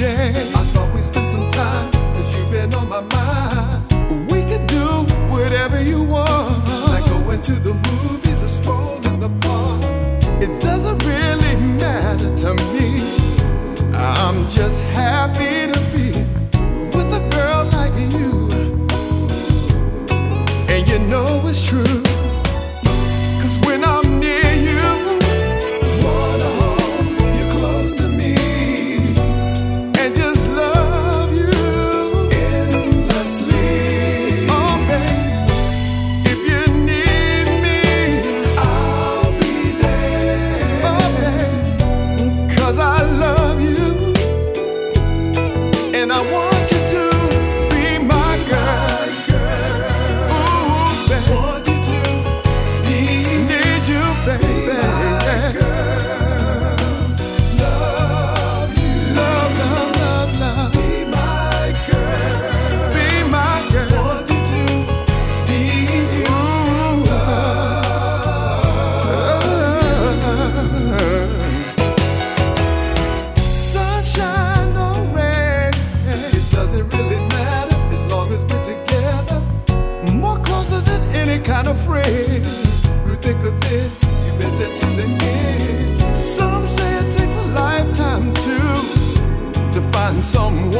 day. I thought we spent some time, 'cause you've been on my mind. We could do whatever you want, like going to the movies or stroll in the park. It doesn't really matter to me. I'm just happy to be with a girl like you. And you know it's true, 'cause when I'm near you, wanna hold you close to me and just love you endlessly. Oh babe, if you need me, I'll be there. oh babe, 'cause I love you and I want you to be my girl. Ooh, babe, Want you to need you, baby. love you. Love, love, love, love. Be my girl. Be my girl. Want you to need you. Sunshine or rain, It doesn't really matter as long as we're together. more closer than any kind of friend. Through thick or thin, you've been there to the end. Some say it takes a lifetime to find someone